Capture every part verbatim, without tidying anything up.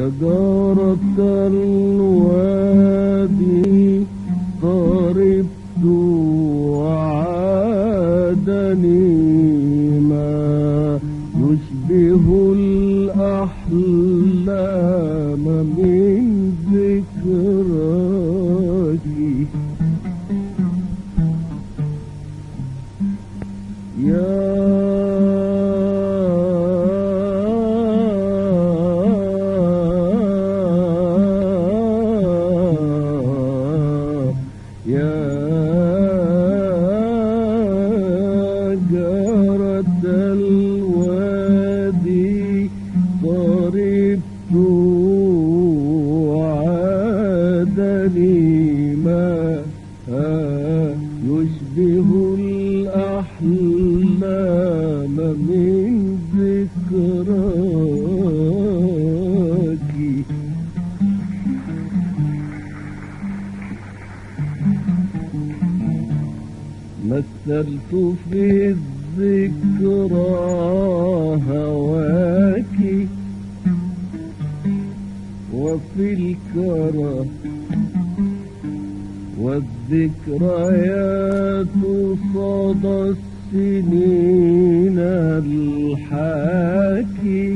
شجرة الوادي طربت وعادني ما يشبه الأحلام من ذكراك يا يشبه الأحلام من ذكراك مثلت في الذكرى هواك وفي الكرى والذكريات صدى السنين الحاكي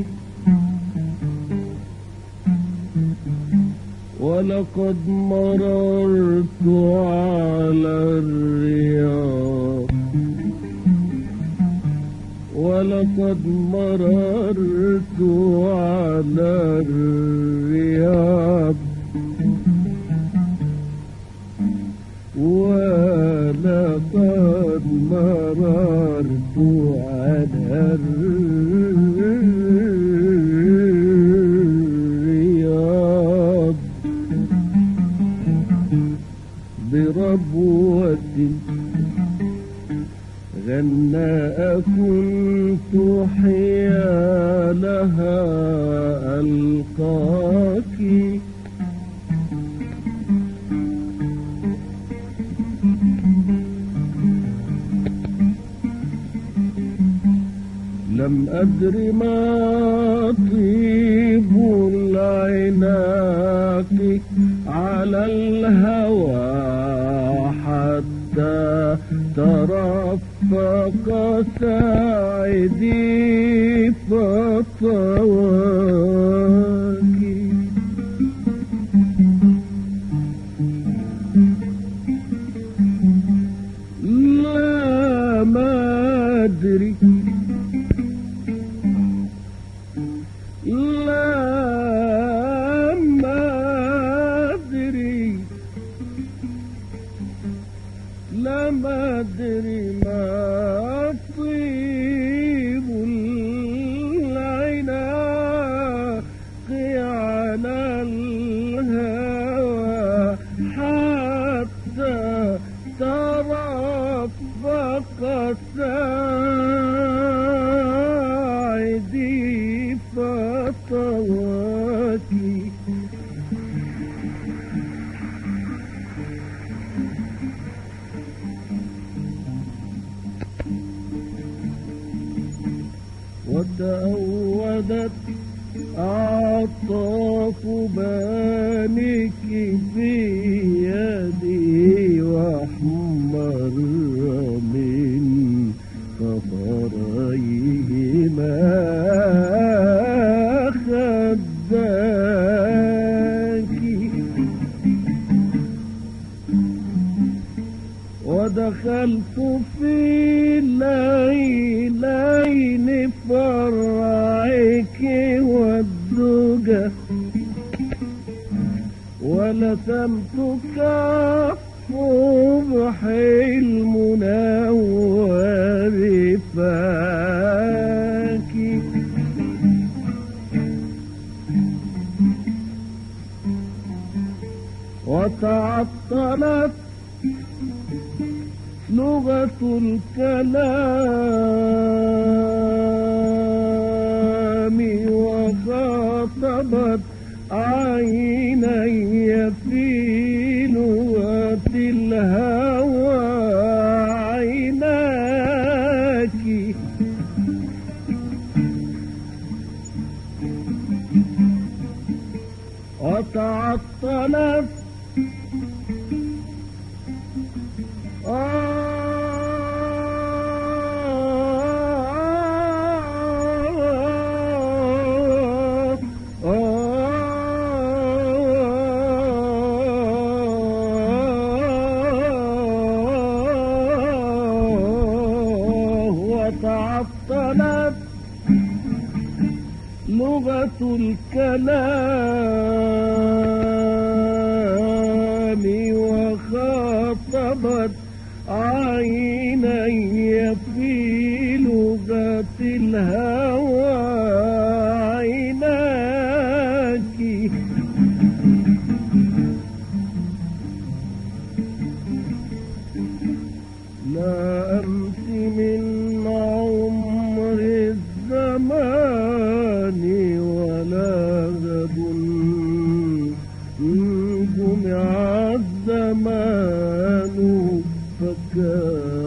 ولقد مررت على الرياض ولقد مررت على الرياض ولقد مررت على الرياض بربوة غناء كنت حيالها ألقاك لم أدر ما طيب العناق على الهوى حتى ترفق ساعدي فطواك لا ما أدري ما أدري ما طيب العناق على الهوى حتى ترفق ساعدي فطواك وتأودت أعطاف بانك في يدي وأحمر من قطريهما خداك ودخلت في ليلين فرعك والدجى ولثمت كف صبح المنور فاك وتعطلت لغة الكلام وخاطبت عيني في لغة الهوى عيناك وتعطلت وتعطلت لغة الكلام وخاطبت عيني في لغة الهوى عيناك لا أمسي من عمر الزمان ولا غد جمع الزمان فكان